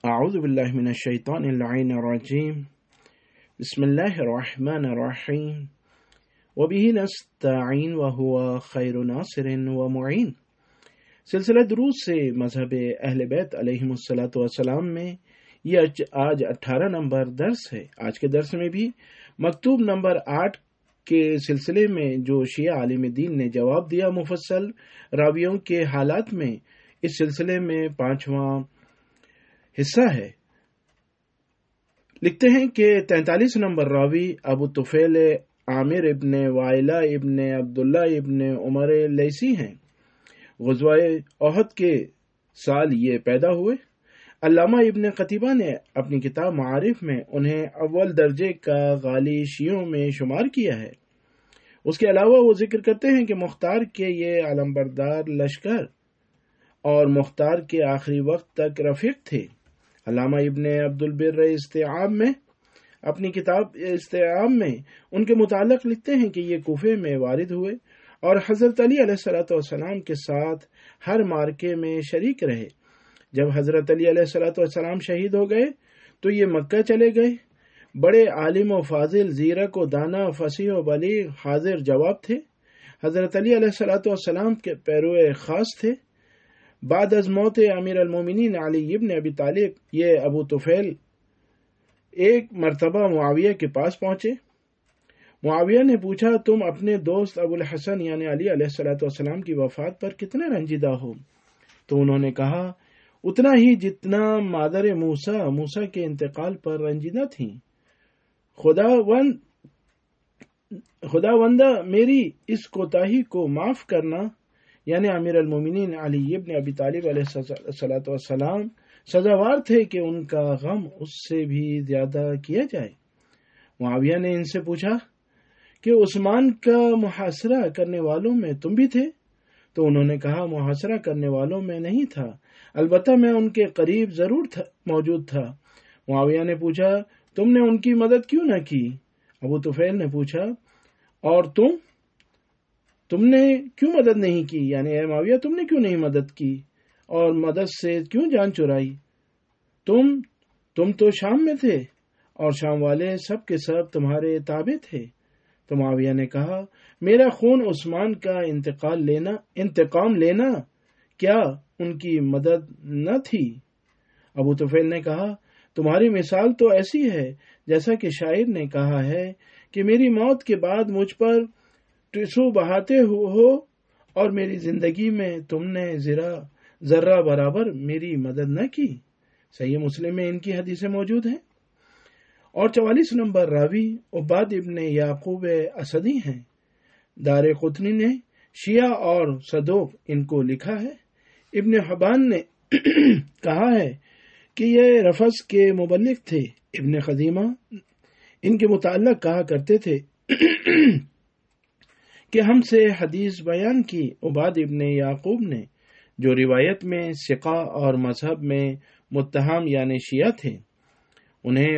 اعوذ باللہ من الشیطان اللعین الرجیم بسم اللہ الرحمن الرحیم وبہ نستعین وہو خیر ناصر ومعین۔ سلسلہ دروس سے مذہب اہل بیت علیہم السلام میں یہ آج 18 نمبر درس ہے۔ آج کے درس میں بھی مکتوب نمبر 8 کے سلسلے میں جو شیعہ عالم دین نے جواب دیا مفصل راویوں کے حالات میں، اس سلسلے میں 5واں حصہ ہے۔ لکھتے ہیں کہ 43 نمبر راوی ابو طفیل عامر ابن وائلہ ابن عبداللہ ابن عمر لیسی ہیں۔ غزوہ احد کے سال یہ پیدا ہوئے۔ علامہ ابن قتیبہ نے اپنی کتاب معارف میں انہیں اول درجے کا غالی شیعوں میں شمار کیا ہے۔ اس کے علاوہ وہ ذکر کرتے ہیں کہ مختار کے یہ علمبردار لشکر اور مختار کے آخری وقت تک رفیق تھے۔ علامہ ابن عبدالبر استیعاب میں اپنی کتاب استیعاب میں ان کے متعلق لکھتے ہیں کہ یہ کوفے میں وارد ہوئے اور حضرت علی علیہ السلام کے ساتھ ہر مارکے میں شریک رہے۔ جب حضرت علی علیہ السلام شہید ہو گئے تو یہ مکہ چلے گئے۔ بڑے عالم و فاضل، زیرک و دانا، فصیح و بلیغ، حاضر جواب تھے۔ حضرت علی علیہ السلام کے پیرو خاص تھے۔ بعد از موت امیر المومنین علی ابن ابی طالب یہ ابو طفیل ایک مرتبہ معاویہ کے پاس پہنچے۔ معاویہ نے پوچھا، تم اپنے دوست ابو الحسن یعنی علی علیہ السلام کی وفات پر کتنے رنجیدہ ہو؟ تو انہوں نے کہا، اتنا ہی جتنا مادر موسیٰ کے انتقال پر رنجیدہ تھیں۔ خداوندہ میری اس کوتاہی کو معاف کرنا، یعنی امیر المومنین علی ابن ابی طالب علیہ السلام سزاوار تھے کہ ان کا غم اس سے بھی زیادہ کیا جائے۔ معاویہ نے ان سے پوچھا کہ عثمان کا محاصرہ کرنے والوں میں تم بھی تھے؟ تو انہوں نے کہا، محاصرہ کرنے والوں میں نہیں تھا، البتہ میں ان کے قریب ضرور موجود تھا۔ معاویہ نے پوچھا، تم نے ان کی مدد کیوں نہ کی؟ ابو طفیل نے پوچھا، اور تم نے کیوں مدد نہیں کی؟ یعنی اے معاویہ، تم نے کیوں نہیں مدد کی اور مدد سے کیوں جان چرائی؟ تم تو شام میں تھے اور شام والے سب کے سب تمہارے تابع تھے۔ تو معاویہ نے کہا، میرا خون عثمان کا انتقام لینا کیا ان کی مدد نہ تھی؟ ابو طفیل نے کہا، تمہاری مثال تو ایسی ہے جیسا کہ شاعر نے کہا ہے کہ میری موت کے بعد مجھ پر ٹسو بہاتے ہو اور میری زندگی میں تم نے ذرہ برابر میری مدد نہ کی۔ صحیح مسلم میں ان کی حدیثیں موجود ہیں۔ اور 44 نمبر راوی عباد ابن یعقوب اسدی ہیں۔ دار قطنی نے شیعہ اور صدوق ان کو لکھا ہے۔ ابن حبان نے کہا ہے کہ یہ رفض کے مبلغ تھے۔ ابن خزیمہ ان کے متعلق کہا کرتے تھے کہ ہم سے حدیث بیان کی عباد ابن یعقوب نے، جو روایت میں ثقہ اور مذہب میں متہم یعنی شیعہ تھے۔ انہیں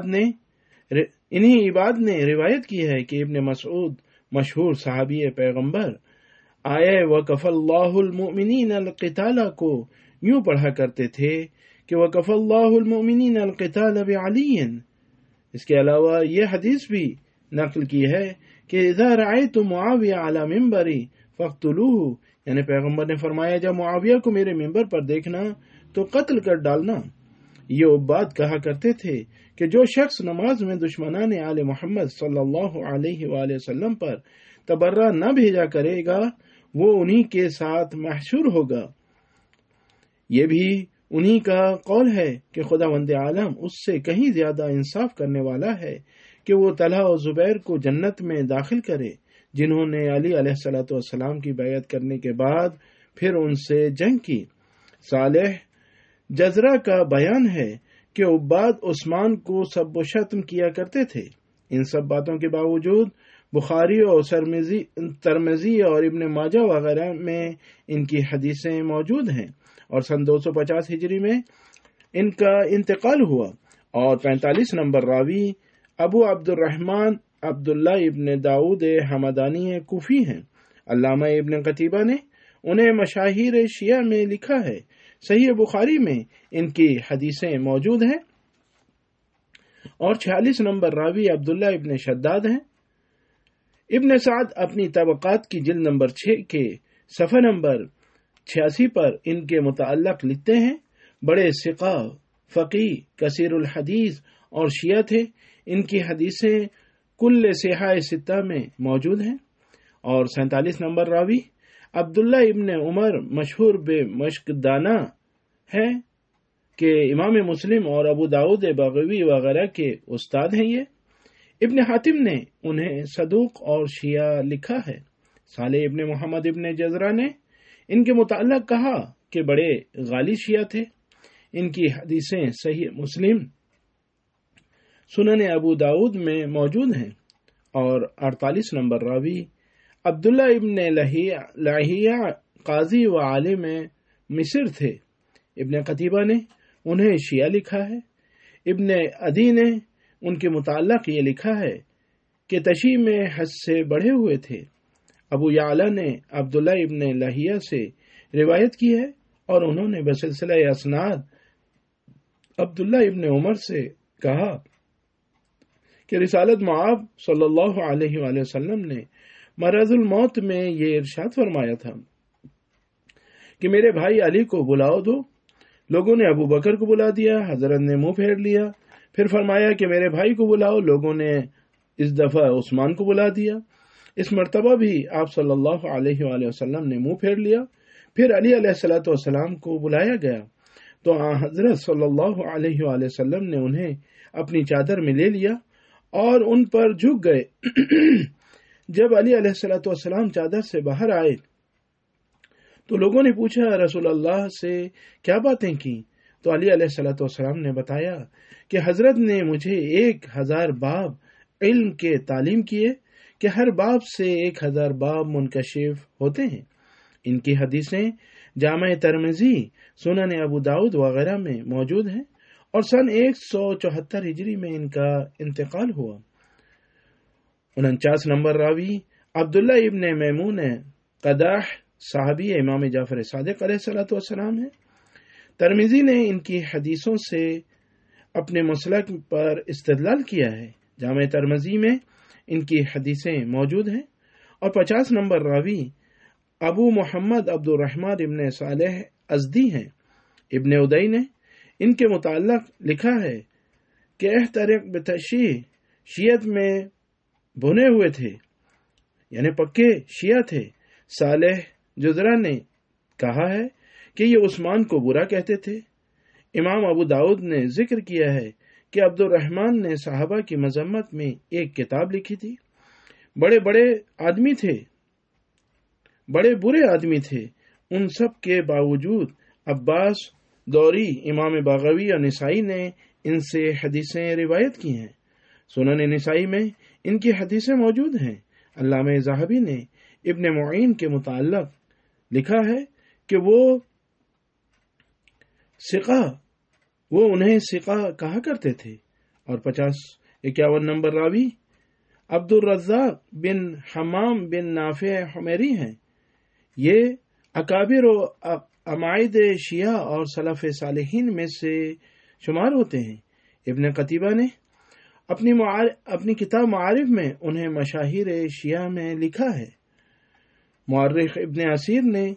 عباد نے روایت کی ہے کہ ابن مسعود مشہور صحابی پیغمبر آئے وَكَفَ اللَّهُ الْمُؤْمِنِينَ الْقِتَالَ کو یوں پڑھا کرتے تھے کہ وَكَفَ اللَّهُ الْمُؤْمِنِينَ الْقِتَالَ بِعَلِيٍّ۔ اس کے علاوہ یہ حدیث بھی نقل کی ہے کہ اذا رأيتم معاویہ علی منبری فاقتلوہ، یعنی پیغمبر نے فرمایا، جب معاویہ کو میرے منبر پر دیکھنا تو قتل کر ڈالنا۔ یہ عباد کہا کرتے تھے کہ جو شخص نماز میں دشمنان آل محمد صلی اللہ علیہ وآلہ وسلم پر تبرہ نہ بھیجا کرے گا وہ انہی کے ساتھ محشور ہوگا۔ یہ بھی انہی کا قول ہے کہ خداوند عالم اس سے کہیں زیادہ انصاف کرنے والا ہے کہ وہ طلحہ و زبیر کو جنت میں داخل کرے، جنہوں نے علی علیہ السلام کی بیعت کرنے کے بعد پھر ان سے جنگ کی۔ صالح جزرہ کا بیان ہے کہ عباد عثمان کو سب و شتم کیا کرتے تھے۔ ان سب باتوں کے باوجود بخاری اور ترمذی اور ابن ماجہ وغیرہ میں ان کی حدیثیں موجود ہیں، اور سن 250 ہجری میں ان کا انتقال ہوا۔ اور 45 نمبر راوی ابو عبد الرحمن عبداللہ ابن داؤد حمدانی کوفی ہیں۔ علامہ ابن قتیبہ نے انہیں مشاہیر شیعہ میں لکھا ہے صحیح بخاری میں ان کی حدیثیں موجود ہیں، اور 46 نمبر راوی عبداللہ ابن شداد ہیں۔ ابن سعد اپنی طبقات کی جلد نمبر 6 کے صفحہ نمبر 86 پر ان کے متعلق لکھتے ہیں، بڑے ثقہ، فقیہ، کثیر الحدیث اور شیعہ تھے۔ ان کی حدیثیں کل صحاح ستہ میں موجود ہیں۔ اور 47 نمبر راوی عبداللہ ابن عمر مشہور بے مشک دانہ ہے کہ امام مسلم اور ابو داؤد بغوی وغیرہ کے استاد ہیں۔ یہ ابن حاتم نے انہیں صدوق اور شیعہ لکھا ہے۔ صالح ابن محمد ابن جزرہ نے ان کے متعلق کہا کہ بڑے غالی شیعہ تھے۔ ان کی حدیثیں صحیح مسلم، سنن ابو داؤد میں موجود ہیں۔ اور 48 نمبر راوی عبداللہ ابن لہیہ قاضی و عالم مصر تھے۔ ابن قتیبہ نے انہیں شیعہ لکھا ہے۔ ابن عدی نے ان کے متعلق یہ لکھا ہے کہ تشیع میں حد سے بڑھے ہوئے تھے۔ ابو یعلا نے عبداللہ ابن لہیہ سے روایت کی ہے، اور انہوں نے بسلسلہ اسناد عبداللہ ابن عمر سے کہا کہ رسالت معاب صلی اللہ علیہ وآلہ وسلم نے مرض الموت میں یہ ارشاد فرمایا تھا کہ میرے بھائی علی کو بلاؤ دو۔ لوگوں نے ابو بکر کو بلا دیا، حضرت نے منہ پھیر لیا۔ پھر فرمایا کہ میرے بھائی کو بلاؤ، لوگوں نے اس دفعہ عثمان کو بلا دیا۔ اس مرتبہ بھی آپ صلی اللہ علیہ وآلہ وسلم نے منہ پھیر لیا۔ پھر علی علیہ الصلوۃ والسلام کو بلایا گیا تو حضرت صلی اللہ علیہ وآلہ وسلم نے انہیں اپنی چادر میں لے لیا اور ان پر جھک گئے۔ جب علی علیہ الصلوۃ والسلام چادر سے باہر آئے تو لوگوں نے پوچھا رسول اللہ سے کیا باتیں کی؟ تو علی علیہ الصلوۃ والسلام نے بتایا کہ حضرت نے مجھے 1000 باب علم کے تعلیم کیے کہ ہر باب سے 1000 باب منکشف ہوتے ہیں۔ ان کی حدیثیں جامع ترمذی، سنن ابو داؤد وغیرہ میں موجود ہیں، اور سن 174 ہجری میں ان کا انتقال ہوا۔ 49 نمبر راوی عبداللہ ابن میمون قداح صحابی امام جعفر صادق علیہ الصلوۃ والسلام ہے۔ ترمذی نے ان کی حدیثوں سے اپنے مسلک پر استدلال کیا ہے۔ جامع ترمذی میں ان کی حدیثیں موجود ہیں۔ اور 50 نمبر راوی ابو محمد عبد الرحمن ابن صالح ازدی ہیں۔ ابن ادئی نے ان کے متعلق لکھا ہے کہ احترق بتشیع شیعت میں بھنے ہوئے تھے، یعنی پکے شیعہ تھے۔ صالح جزرہ نے کہا ہے کہ یہ عثمان کو برا کہتے تھے۔ امام ابو داؤد نے ذکر کیا ہے کہ عبد الرحمن نے صحابہ کی مذمت میں ایک کتاب لکھی تھی۔ بڑے برے آدمی تھے۔ ان سب کے باوجود عباس، دوری، امام باغوی اور نسائی نے ان سے حدیثیں روایت کی ہیں۔ سنن نسائی میں ان کی حدیثیں موجود ہیں۔ علامہ ذہبی نے ابن معین کے متعلق لکھا ہے کہ وہ انہیں ثقہ کہا کرتے تھے۔ اور 51 نمبر راوی عبد الرزاق بن حمام بن نافع حمیری ہیں۔ یہ اکابر و عمائد شیعہ اور سلف صالحین میں سے شمار ہوتے ہیں۔ ابن قتیبہ نے اپنی کتاب معارف میں انہیں مشاہیر شیعہ میں لکھا ہے۔ مورخ ابن اسیر نے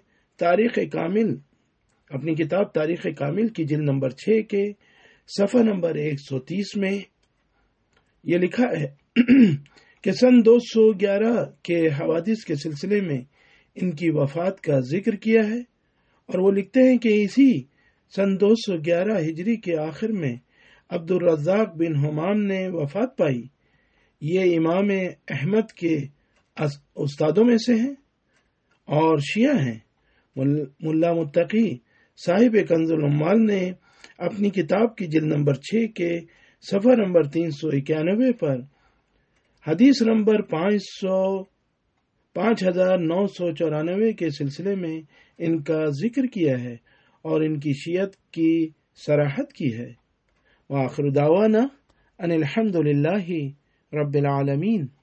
اپنی کتاب تاریخ کامل کی جلد نمبر 6 کے صفحہ نمبر 130 میں یہ لکھا ہے کہ سن 211 کے حوادث کے سلسلے میں ان کی وفات کا ذکر کیا ہے، اور وہ لکھتے ہیں کہ اسی سن 211 ہجری کے آخر میں عبد الرزاق بن حمام نے وفات پائی۔ یہ امام احمد کے استادوں میں سے ہیں اور شیعہ ہیں۔ ملا متقی صاحب کنز العمال نے اپنی کتاب کی جلد نمبر 6 کے صفحہ نمبر 391 پر حدیث نمبر 5994 کے سلسلے میں ان کا ذکر کیا ہے اور ان کی شیعت کی صراحت کی ہے۔ وآخر دعوانا ان الحمد للہ رب العالمین۔